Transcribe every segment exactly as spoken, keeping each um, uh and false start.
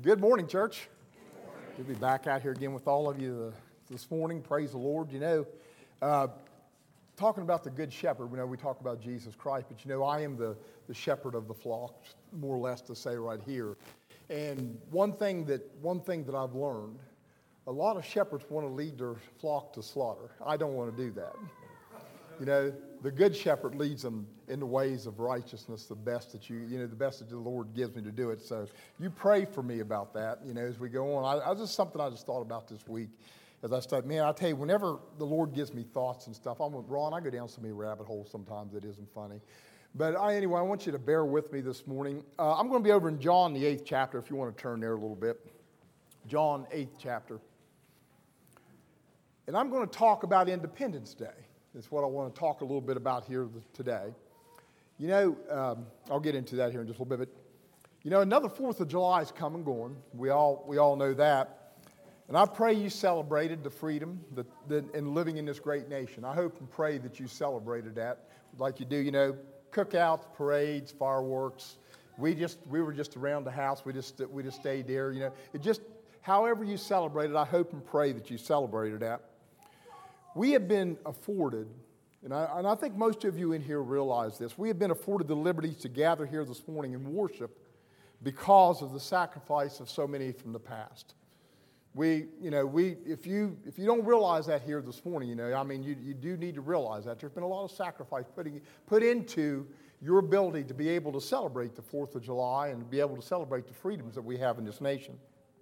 Good morning, church. We'll be back out here again with all of you this morning. Praise the Lord. You know, uh, talking about the Good Shepherd, we know we talk about Jesus Christ, but you know, I am the, the shepherd of the flock, more or less to say right here. And one thing that one thing that I've learned, a lot of shepherds want to lead their flock to slaughter. I don't want to do that. You know, the Good Shepherd leads them in the ways of righteousness, the best that you, you know, the best that the Lord gives me to do it. So you pray for me about that, you know, as we go on. I, I just something I just thought about this week as I started. Man, I tell you, whenever the Lord gives me thoughts and stuff, I'm with Ron, I go down so many rabbit holes sometimes it isn't funny. But I, anyway, I want you to bear with me this morning. Uh, I'm going to be over in John, the eighth chapter, if you want to turn there a little bit. John, eighth chapter. And I'm going to talk about Independence Day. That's what I want to talk a little bit about here today. You know, um, I'll get into that here in just a little bit. But, you know, another fourth of July is coming and going. We all we all know that. And I pray you celebrated the freedom that, that, and living in this great nation. I hope and pray that you celebrated that like you do, you know, cookouts, parades, fireworks. We just we were just around the house. We just we just stayed there. You know, it just however you celebrated. I hope and pray that you celebrated that. We have been afforded, and I, and I think most of you in here realize this, we have been afforded the liberty to gather here this morning and worship because of the sacrifice of so many from the past. We, you know, we, if you if you don't realize that here this morning, you know, I mean, you, you do need to realize that. There's been a lot of sacrifice putting, put into your ability to be able to celebrate the fourth of July and to be able to celebrate the freedoms that we have in this nation.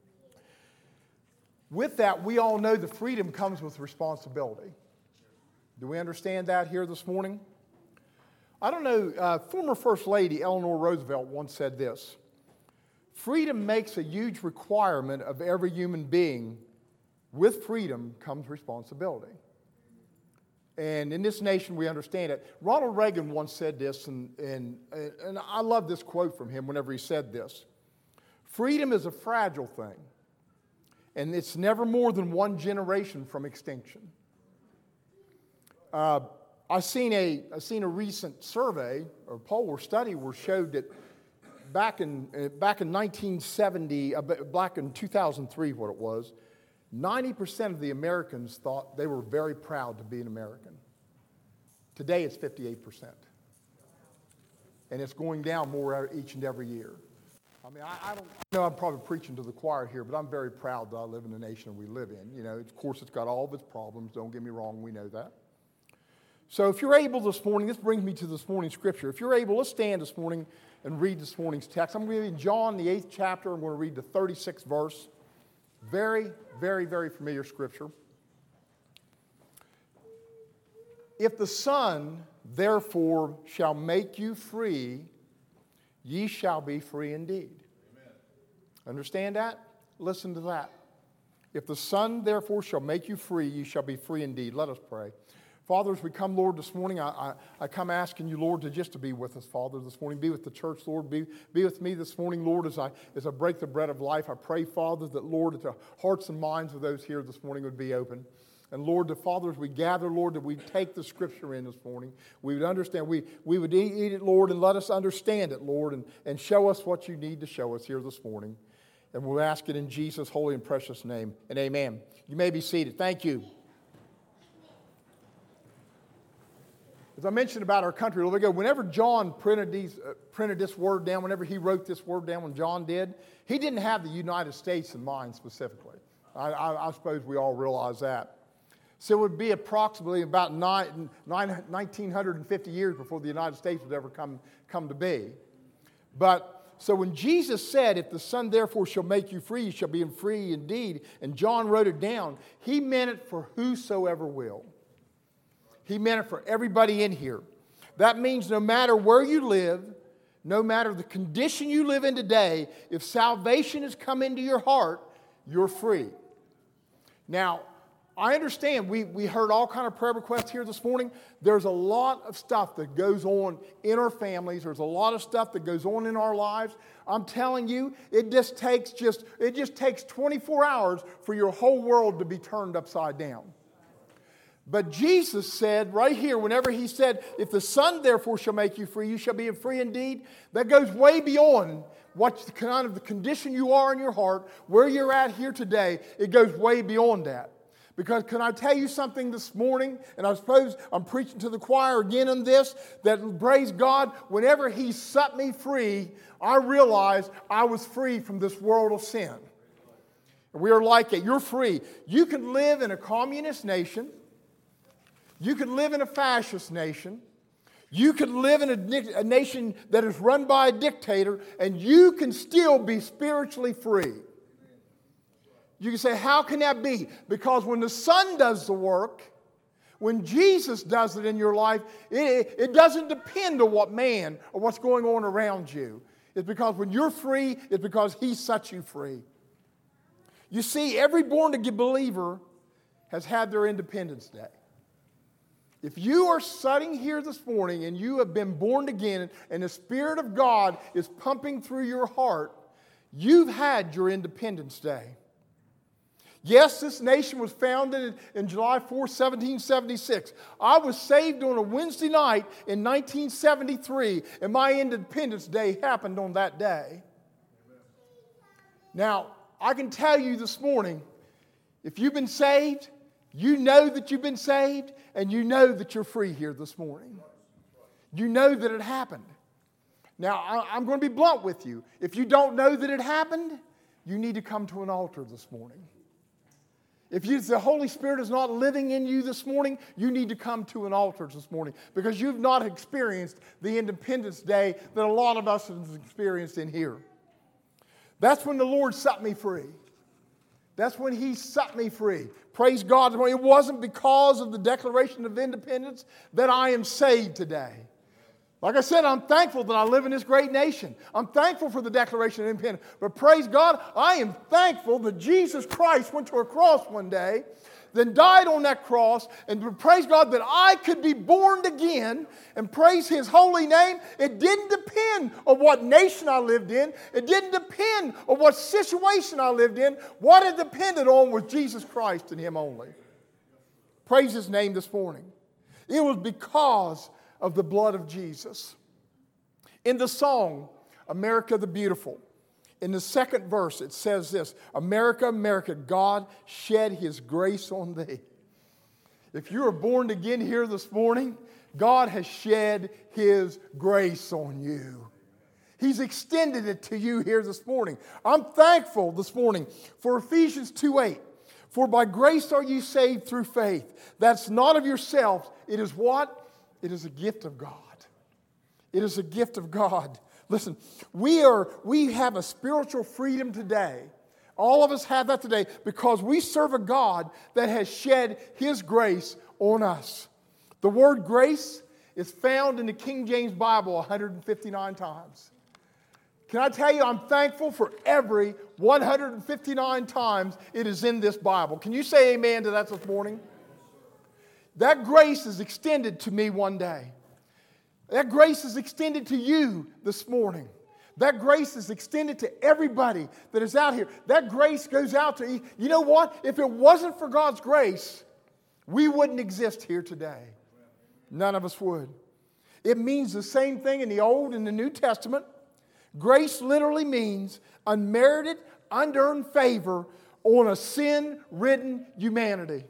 With that, we all know the freedom comes with responsibility. Do we understand that here this morning? I don't know, uh, former First Lady Eleanor Roosevelt once said this: freedom makes a huge requirement of every human being. With freedom comes responsibility. And in this nation, we understand it. Ronald Reagan once said this, and, and, and I love this quote from him whenever he said this: freedom is a fragile thing, and it's never more than one generation from extinction. Uh, I seen a I seen a recent survey or poll or study where showed that back in uh, back in nineteen seventy, uh, back in two thousand three, what it was, ninety percent of the Americans thought they were very proud to be an American. Today, it's fifty-eight percent, and it's going down more each and every year. I mean, I, I don't I know I'm probably preaching to the choir here, but I'm very proud that I live in the nation we live in. You know, of course, it's got all of its problems. Don't get me wrong, we know that. So if you're able this morning, this brings me to this morning's scripture. If you're able, let's stand this morning and read this morning's text. I'm going to read John, the eighth chapter. I'm going to read the thirty-sixth verse. Very, very, very familiar scripture. If the Son, therefore, shall make you free, ye shall be free indeed. Amen. Understand that? Listen to that. If the Son, therefore, shall make you free, ye shall be free indeed. Let us pray. Father, as we come, Lord, this morning, I, I, I come asking you, Lord, to just to be with us, Father, this morning. Be with the church, Lord. Be, be with me this morning, Lord, as I, as I break the bread of life. I pray, Father, that, Lord, that the hearts and minds of those here this morning would be open. And, Lord, the Father, as we gather, Lord, that we take the scripture in this morning. We would understand. We, we would eat, eat it, Lord, and let us understand it, Lord, and, and show us what you need to show us here this morning. And we'll ask it in Jesus' holy and precious name. And amen. You may be seated. Thank you. As I mentioned about our country a little bit ago, whenever John printed, these, uh, printed this word down, whenever he wrote this word down, when John did, he didn't have the United States in mind specifically. I, I, I suppose we all realize that. So it would be approximately about nine, nine, nineteen fifty years before the United States would ever come, come to be. But, so when Jesus said, if the Son therefore shall make you free, you shall be free indeed, and John wrote it down, he meant it for whosoever will. He meant it for everybody in here. That means no matter where you live, no matter the condition you live in today, if salvation has come into your heart, you're free. Now, I understand we, we heard all kind of prayer requests here this morning. There's a lot of stuff that goes on in our families. There's a lot of stuff that goes on in our lives. I'm telling you, it just takes just it just takes twenty-four hours for your whole world to be turned upside down. But Jesus said right here, whenever he said, if the Son therefore shall make you free, you shall be free indeed, that goes way beyond what kind of the condition you are in your heart, where you're at here today, it goes way beyond that. Because can I tell you something this morning, and I suppose I'm preaching to the choir again on this, that praise God, whenever He set me free, I realized I was free from this world of sin. We are like it. You're free. You can live in a communist nation. You can live in a fascist nation. You can live in a, a nation that is run by a dictator, and you can still be spiritually free. You can say, how can that be? Because when the Son does the work, when Jesus does it in your life, it, it doesn't depend on what man or what's going on around you. It's because when you're free, it's because He sets you free. You see, every born-again believer has had their Independence Day. If you are sitting here this morning and you have been born again and the Spirit of God is pumping through your heart, you've had your Independence Day. Yes, this nation was founded in July fourth, seventeen seventy-six. I was saved on a Wednesday night in nineteen seventy-three, and my Independence Day happened on that day. Now, I can tell you this morning, if you've been saved, you know that you've been saved, and you know that you're free here this morning. You know that it happened. Now, I'm going to be blunt with you. If you don't know that it happened, you need to come to an altar this morning. If you, the Holy Spirit is not living in you this morning, you need to come to an altar this morning because you've not experienced the Independence Day that a lot of us have experienced in here. That's when the Lord set me free. That's when He set me free. Praise God. It wasn't because of the Declaration of Independence that I am saved today. Like I said, I'm thankful that I live in this great nation. I'm thankful for the Declaration of Independence. But praise God, I am thankful that Jesus Christ went to a cross one day, then died on that cross, and praise God that I could be born again and praise His holy name. It didn't depend on what nation I lived in. It didn't depend on what situation I lived in. What it depended on was Jesus Christ and Him only. Praise His name this morning. It was because of the blood of Jesus. In the song, America the Beautiful, in the second verse it says this, America, America, God shed His grace on thee. If you are born again here this morning, God has shed His grace on you. He's extended it to you here this morning. I'm thankful this morning for Ephesians two eight. For by grace are you saved through faith. That's not of yourselves. It is what? It is a gift of God. It is a gift of God. Listen, we are we have a spiritual freedom today. All of us have that today because we serve a God that has shed His grace on us. The word grace is found in the King James Bible one hundred fifty-nine times. Can I tell you, I'm thankful for every one hundred fifty-nine times it is in this Bible. Can you say amen to that this morning? That grace is extended to me one day. That grace is extended to you this morning. That grace is extended to everybody that is out here. That grace goes out to you. You know what? If it wasn't for God's grace, we wouldn't exist here today. None of us would. It means the same thing in the Old and the New Testament. Grace literally means unmerited, unearned favor on a sin-ridden humanity.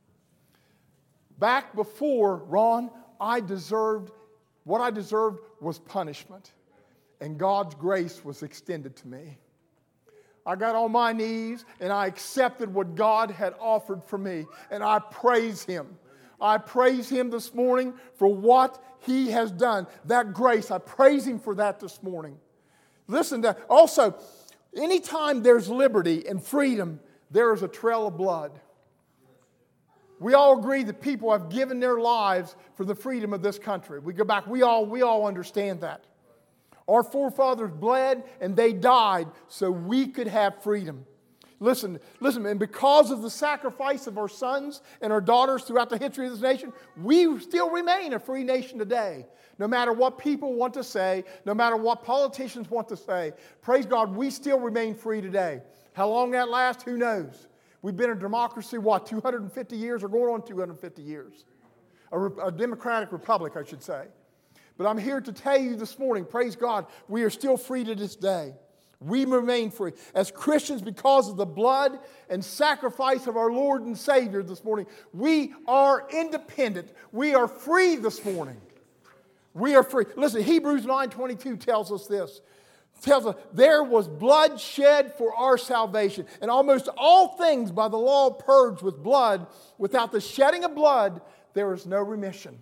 Back before, Ron, I deserved, what I deserved was punishment. And God's grace was extended to me. I got on my knees and I accepted what God had offered for me. And I praise Him. I praise Him this morning for what He has done. That grace, I praise Him for that this morning. Listen, to, also, anytime there's liberty and freedom, there is a trail of blood. We all agree that people have given their lives for the freedom of this country. We go back, we all, we all understand that. Our forefathers bled and they died so we could have freedom. Listen, listen, and because of the sacrifice of our sons and our daughters throughout the history of this nation, we still remain a free nation today. No matter what people want to say, no matter what politicians want to say, praise God, we still remain free today. How long that lasts, who knows? We've been a democracy, what, two hundred fifty years or going on two hundred fifty years? A, re- a democratic republic, I should say. But I'm here to tell you this morning, praise God, we are still free to this day. We remain free. As Christians, because of the blood and sacrifice of our Lord and Savior this morning, we are independent. We are free this morning. We are free. Listen, Hebrews nine twenty-two tells us this. Tells us there was blood shed for our salvation. And almost all things by the law purged with blood. Without the shedding of blood, there is no remission.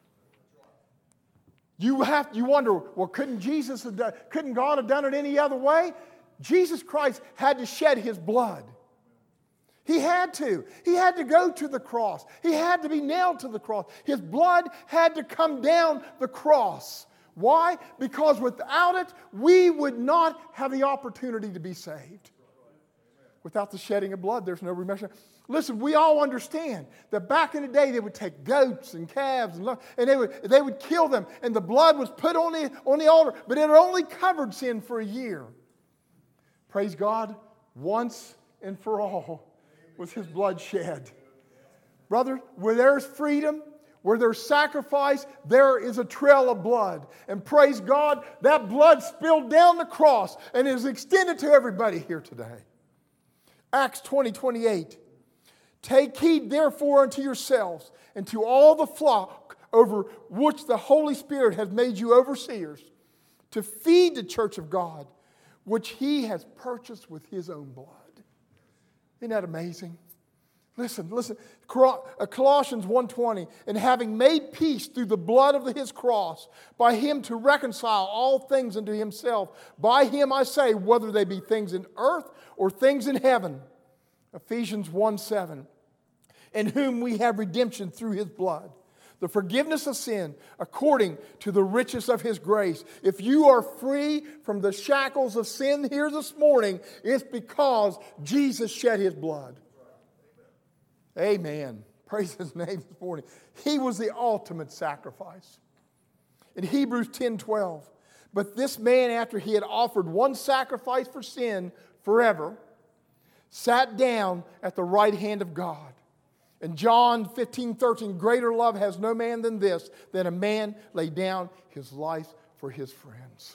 You have you wonder, well, couldn't Jesus have done, couldn't God have done it any other way? Jesus Christ had to shed his blood. He had to. He had to go to the cross. He had to be nailed to the cross. His blood had to come down the cross. Why? Because without it, we would not have the opportunity to be saved. Without the shedding of blood, there's no remission. Listen, we all understand that back in the day, they would take goats and calves and, and they, would, they would kill them. And the blood was put on the, on the altar, but it only covered sin for a year. Praise God, once and for all was his blood shed. Brother, where there's freedom, where there's sacrifice, there is a trail of blood. And praise God, that blood spilled down the cross and is extended to everybody here today. Acts twenty, twenty-eight. Take heed therefore unto yourselves and to all the flock over which the Holy Spirit has made you overseers, to feed the church of God, which he has purchased with his own blood. Isn't that amazing? Listen, listen. Colossians one twenty, and having made peace through the blood of his cross, by him to reconcile all things unto himself. By him I say, whether they be things in earth or things in heaven. Ephesians one seven. In whom we have redemption through his blood, the forgiveness of sin according to the riches of his grace. If you are free from the shackles of sin here this morning, it's because Jesus shed his blood. Amen. Praise his name this morning. He was the ultimate sacrifice. In Hebrews ten twelve, but this man, after he had offered one sacrifice for sin forever, sat down at the right hand of God. In John fifteen thirteen, greater love has no man than this, that a man lay down his life for his friends.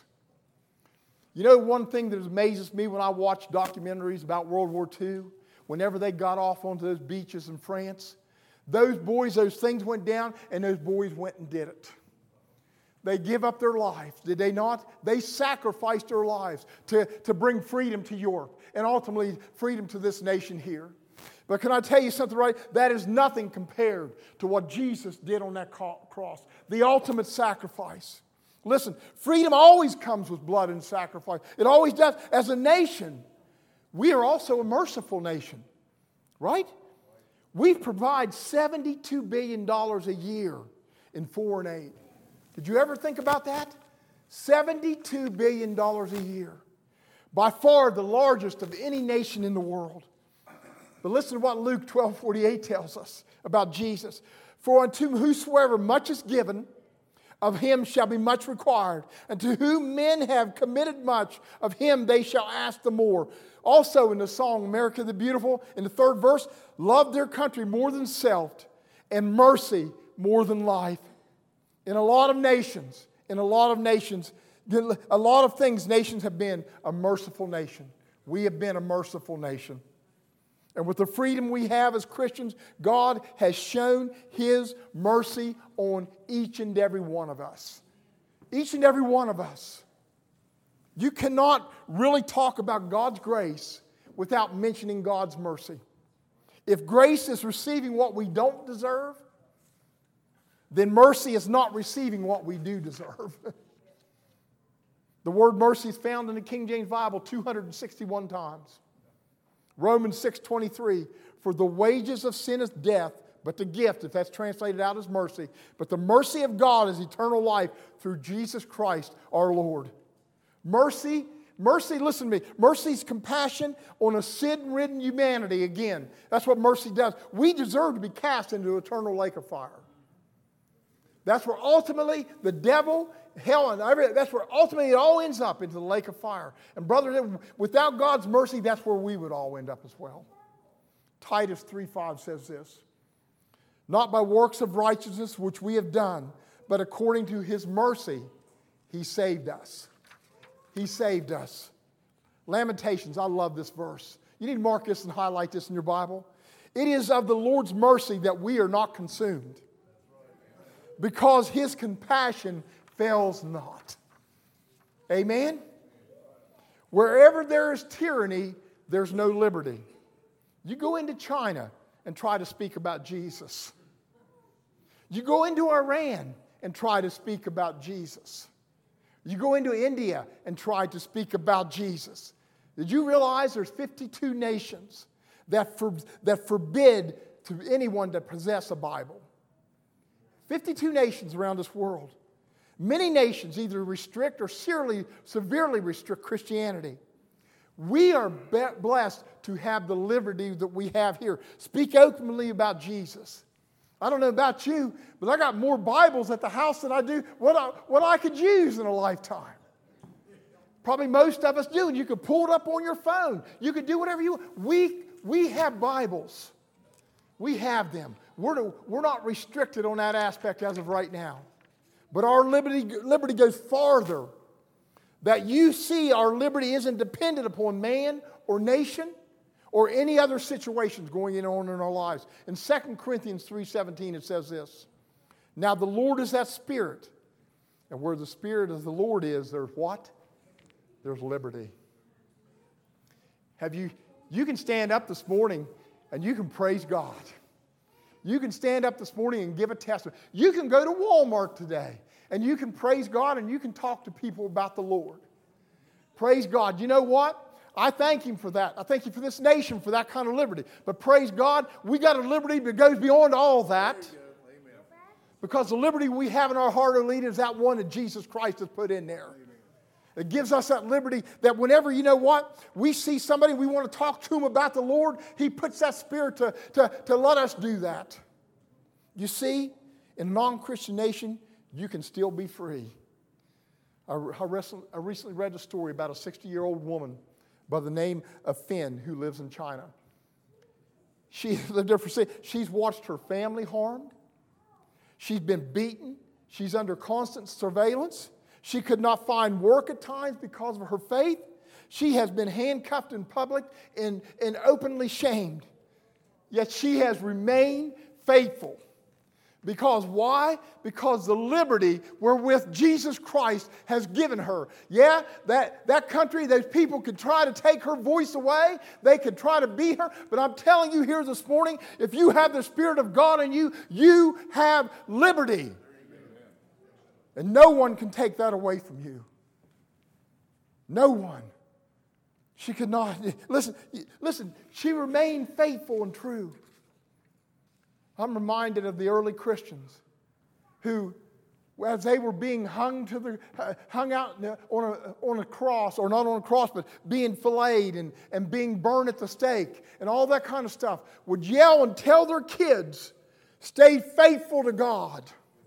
You know, one thing that amazes me when I watch documentaries about World War Two, whenever they got off onto those beaches in France, those boys, those things went down, and those boys went and did it. They give up their lives, did they not? They sacrificed their lives to, to bring freedom to Europe and ultimately freedom to this nation here. But can I tell you something, right? That is nothing compared to what Jesus did on that cross. The ultimate sacrifice. Listen, freedom always comes with blood and sacrifice. It always does. As a nation, we are also a merciful nation, right? We provide seventy-two billion dollars a year in foreign aid. Did you ever think about that? seventy-two billion dollars a year. By far the largest of any nation in the world. But listen to what Luke twelve forty-eight tells us about Jesus. For unto whosoever much is given, of him shall be much required. And to whom men have committed much, of him they shall ask the more. Also in the song, America the Beautiful, in the third verse, love their country more than self, and mercy more than life. In a lot of nations, in a lot of nations, a lot of things nations have been a merciful nation. We have been a merciful nation. And with the freedom we have as Christians, God has shown his mercy on each and every one of us. Each and every one of us. You cannot really talk about God's grace without mentioning God's mercy. If grace is receiving what we don't deserve, then mercy is not receiving what we do deserve. The word mercy is found in the King James Bible two hundred sixty-one times. Romans six twenty-three, for the wages of sin is death, but the gift, if that's translated out, is mercy. But the mercy of God is eternal life through Jesus Christ our Lord. Mercy, mercy, listen to me, mercy is compassion on a sin-ridden humanity again. That's what mercy does. We deserve to be cast into an eternal lake of fire. That's where ultimately the devil, hell, and everything, that's where ultimately it all ends up, into the lake of fire. And brother, without God's mercy, that's where we would all end up as well. Titus three five says this, not by works of righteousness which we have done, but according to his mercy, he saved us. He saved us. Lamentations, I love this verse. You need to mark this and highlight this in your Bible. It is of the Lord's mercy that we are not consumed, because His compassion fails not. Amen? Wherever there is tyranny, there's no liberty. You go into China and try to speak about Jesus. You go into Iran and try to speak about Jesus. You go into India and try to speak about Jesus. Did you realize there's fifty-two nations that, for, that forbid to anyone to possess a Bible? fifty-two nations around this world. Many nations either restrict or severely, severely restrict Christianity. We are be- blessed to have the liberty that we have here. Speak openly about Jesus. I don't know about you, but I got more Bibles at the house than I do what I, what I could use in a lifetime. Probably most of us do, and you could pull it up on your phone. You could do whatever you want. We, we have Bibles. We have them. We're, to, we're not restricted on that aspect as of right now. But our liberty, liberty goes farther. That you see our liberty isn't dependent upon man or nation or any other situations going on in our lives. In Second Corinthians three seventeen it says this. Now the Lord is that Spirit. And where the Spirit of the Lord is, there's what? There's liberty. Have you, you can stand up this morning and you can praise God. You can stand up this morning and give a testimony. You can go to Walmart today and you can praise God and you can talk to people about the Lord. Praise God. You know what? I thank Him for that. I thank Him for this nation for that kind of liberty. But praise God, we got a liberty that goes beyond all that. Because the liberty we have in our heart, Alita, is that one that Jesus Christ has put in there. It gives us that liberty that whenever, you know what, we see somebody, we want to talk to them about the Lord, He puts that Spirit to, to, to let us do that. You see, in a non-Christian nation, you can still be free. I, I, recently, I recently read a story about a sixty-year-old woman by the name of Finn who lives in China. She lived there for She's watched her family harmed. She's been beaten. She's under constant surveillance. She could not find work at times because of her faith. She has been handcuffed in public and, and openly shamed. Yet she has remained faithful. Because why? Because the liberty wherewith Jesus Christ has given her. Yeah, that, that country, those people could try to take her voice away. They could try to beat her. But I'm telling you here this morning, if you have the Spirit of God in you, you have liberty. And no one can take that away from you. No one. She could not. Listen, listen, she remained faithful and true. I'm reminded of the early Christians who, as they were being hung to the uh, hung out on a, on a cross, or not on a cross, but being filleted and, and being burned at the stake and all that kind of stuff, would yell and tell their kids, stay faithful to God.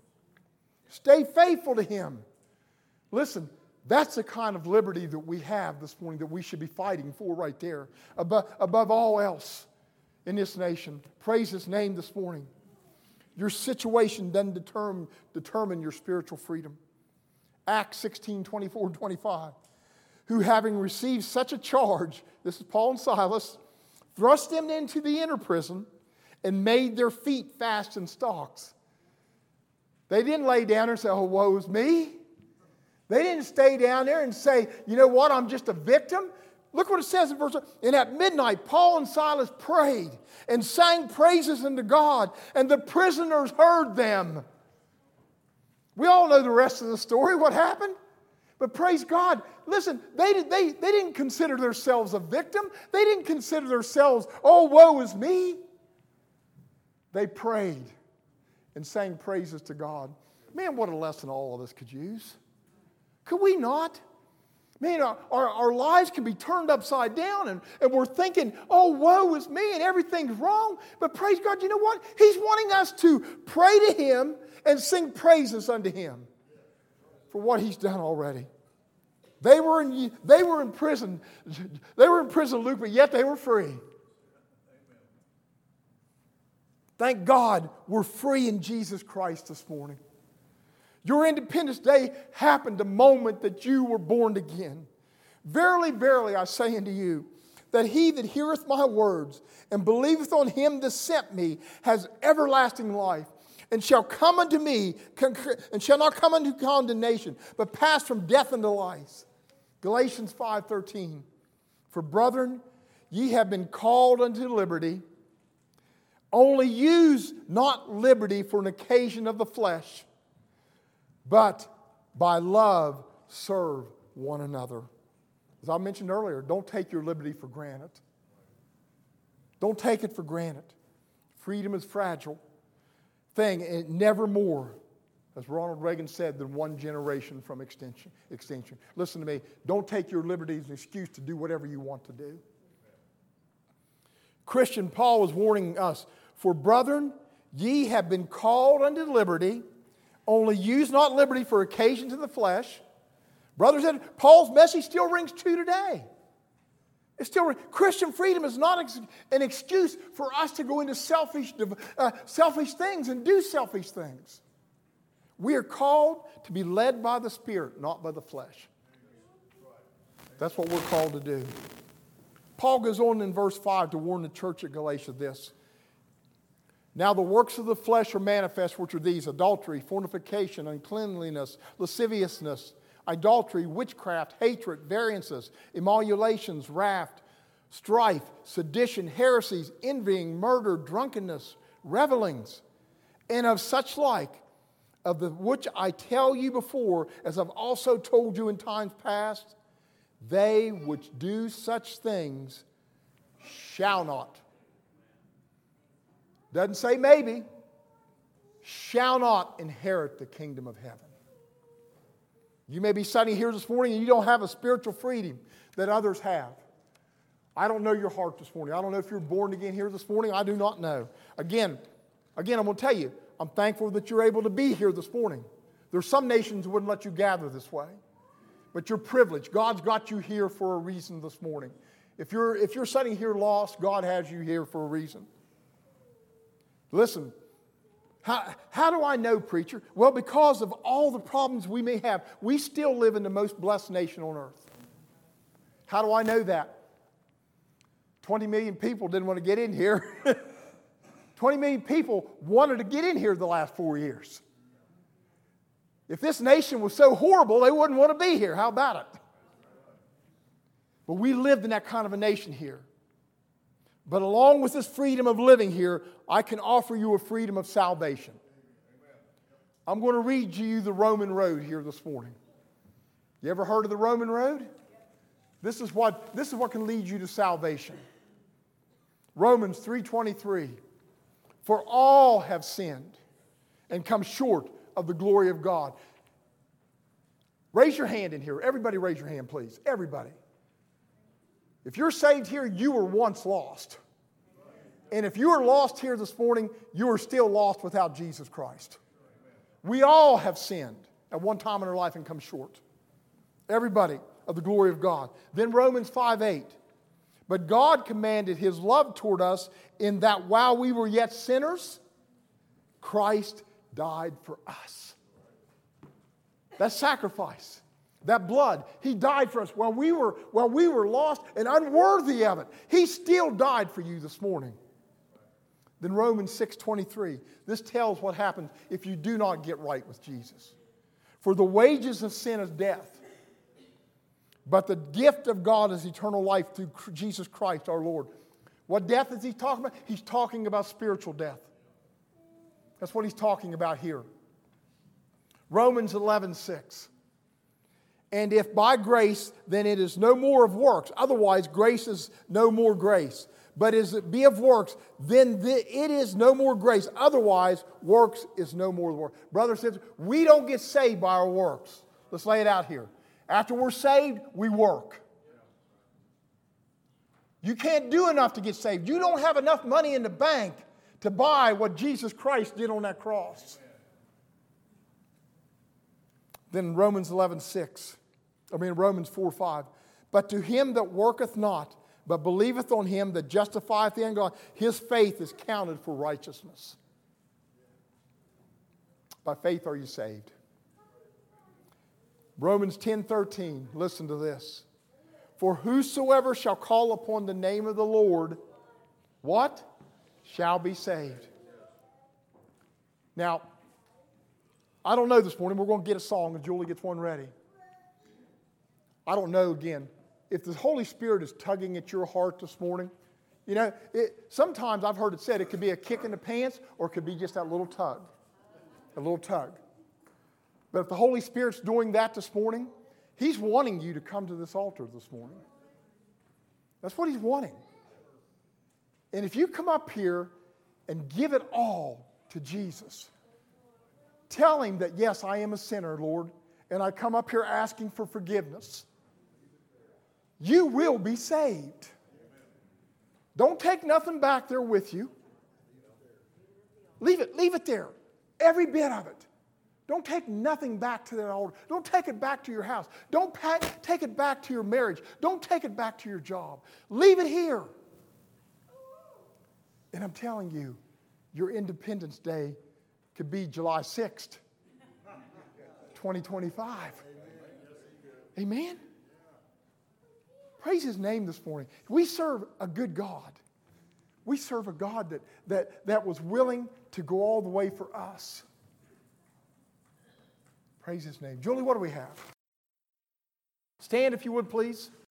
Stay faithful to Him. Listen, that's the kind of liberty that we have this morning that we should be fighting for right there. Above, above all else in this nation. Praise His name this morning. Your situation doesn't determine, determine your spiritual freedom. Acts sixteen, twenty-four and twenty-five. Who having received such a charge, this is Paul and Silas, thrust them into the inner prison and made their feet fast in stocks. They didn't lay down there and say, oh, woe is me. They didn't stay down there and say, you know what, I'm just a victim. Look what it says in verse one. And at midnight, Paul and Silas prayed and sang praises unto God, and the prisoners heard them. We all know the rest of the story, what happened. But praise God, listen, they, did, they, they didn't consider themselves a victim. They didn't consider themselves, oh, woe is me. They prayed and sang praises to God. Man, what a lesson all of us could use. Could we not? Man, our, our, our lives can be turned upside down and, and we're thinking, oh, woe is me and everything's wrong. But praise God, you know what? He's wanting us to pray to Him and sing praises unto Him for what He's done already. They were in, they were in prison. They were in prison, Luke, but yet they were free. Thank God we're free in Jesus Christ this morning. Your Independence Day happened the moment that you were born again. Verily, verily, I say unto you, that he that heareth my words and believeth on him that sent me has everlasting life, and shall come unto me, and shall not come unto condemnation, but pass from death unto life. Galatians five thirteen. For brethren, ye have been called unto liberty. Only use not liberty for an occasion of the flesh, but by love serve one another. As I mentioned earlier, don't take your liberty for granted. Don't take it for granted. Freedom is fragile thing, and never more, as Ronald Reagan said, than one generation from extinction. extinction. Listen to me. Don't take your liberty as an excuse to do whatever you want to do. Christian Paul was warning us, for brethren, ye have been called unto liberty, only use not liberty for occasions of the flesh. Brothers, and Paul's message still rings true today. It's still Christian freedom is not ex, an excuse for us to go into selfish, uh, selfish things and do selfish things. We are called to be led by the Spirit, not by the flesh. That's what we're called to do. Paul goes on in verse five to warn the church at Galatia this. Now the works of the flesh are manifest, which are these: adultery, fornication, uncleanliness, lasciviousness, idolatry, witchcraft, hatred, variances, emulations, wrath, strife, sedition, heresies, envying, murder, drunkenness, revelings, and of such like, of the which I tell you before, as I've also told you in times past, they which do such things shall not. Doesn't say maybe. Shall not inherit the kingdom of heaven. You may be sitting here this morning and you don't have a spiritual freedom that others have. I don't know your heart this morning. I don't know if you're born again here this morning. I do not know. Again, again, I'm going to tell you, I'm thankful that you're able to be here this morning. There's some nations who wouldn't let you gather this way. But you're privileged. God's got you here for a reason this morning. If you're, if you're sitting here lost, God has you here for a reason. Listen, how, how do I know, preacher? Well, because of all the problems we may have, we still live in the most blessed nation on earth. How do I know that? twenty million people didn't want to get in here. twenty million people wanted to get in here the last four years. If this nation was so horrible, they wouldn't want to be here. How about it? But we lived in that kind of a nation here. But along with this freedom of living here, I can offer you a freedom of salvation. I'm going to read to you the Roman road here this morning. You ever heard of the Roman road? This is what, this is what can lead you to salvation. Romans three twenty-three. For all have sinned and come short of the glory of God. Raise your hand in here. Everybody raise your hand, please. Everybody. If you're saved here, you were once lost. And if you are lost here this morning, you are still lost without Jesus Christ. We all have sinned at one time in our life and come short. Everybody of the glory of God. Then Romans five eight. But God commanded His love toward us in that while we were yet sinners, Christ died for us. That sacrifice, that blood, He died for us while we were, while we were lost and unworthy of it. He still died for you this morning. Then Romans six twenty-three. This tells what happens if you do not get right with Jesus. For the wages of sin is death, but the gift of God is eternal life through Jesus Christ our Lord. What death is He talking about? He's talking about spiritual death. That's what He's talking about here. Romans eleven six. And if by grace, then it is no more of works. Otherwise, grace is no more grace. But is it be of works, then it is no more grace. Otherwise, works is no more work. Brothers and sisters, we don't get saved by our works. Let's lay it out here. After we're saved, we work. You can't do enough to get saved. You don't have enough money in the bank to buy what Jesus Christ did on that cross. Then Romans eleven six. I mean Romans four five. But to him that worketh not, but believeth on Him that justifieth the ungodly, his faith is counted for righteousness. By faith are you saved. Romans ten thirteen. Listen to this. For whosoever shall call upon the name of the Lord, what? Shall be saved. Now, I don't know this morning. We're going to get a song and Julie gets one ready. I don't know, again, if the Holy Spirit is tugging at your heart this morning. You know, it, sometimes I've heard it said it could be a kick in the pants or it could be just that little tug. A little tug. But if the Holy Spirit's doing that this morning, He's wanting you to come to this altar this morning. That's what He's wanting. And if you come up here and give it all to Jesus, tell Him that, yes, I am a sinner, Lord, and I come up here asking for forgiveness, you will be saved. Don't take nothing back there with you. Leave it, leave it there. Every bit of it. Don't take nothing back to that altar. Don't take it back to your house. Don't pack, take it back to your marriage. Don't take it back to your job. Leave it here. And I'm telling you, your Independence Day could be July sixth, twenty twenty-five. Amen? Praise His name this morning. We serve a good God. We serve a God that, that, that was willing to go all the way for us. Praise His name. Julie, what do we have? Stand if you would, please.